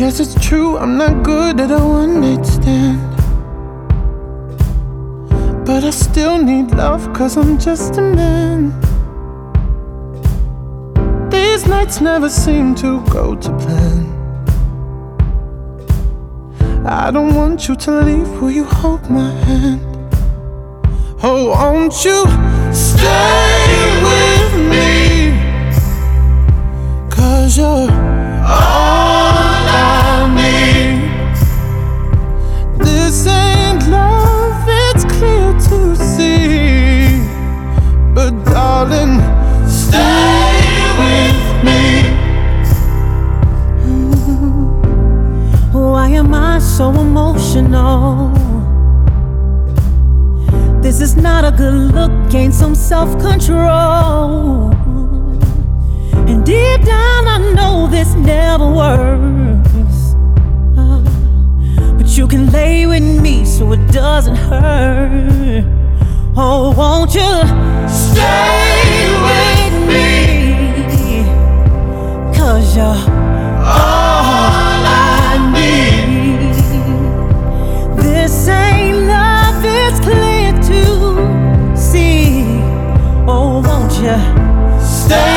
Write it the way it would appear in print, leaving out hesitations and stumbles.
Yes, it's true, I'm not good at a one-night stand, but I still need love, 'cause I'm just a man. These nights never seem to go to plan. I don't want you to leave, will you hold my hand? Oh, won't you stay with me? 'Cause you're all I need. This ain't love, it's clear to see, but darling, stay with me. Why am I so emotional? This is not a good look, gain some self-control. And deep down I know this never works, but you can lay with me so it doesn't hurt. Oh, won't you stay with me? 'Cause you're all I need. This ain't love, it's clear to see. Oh, won't you stay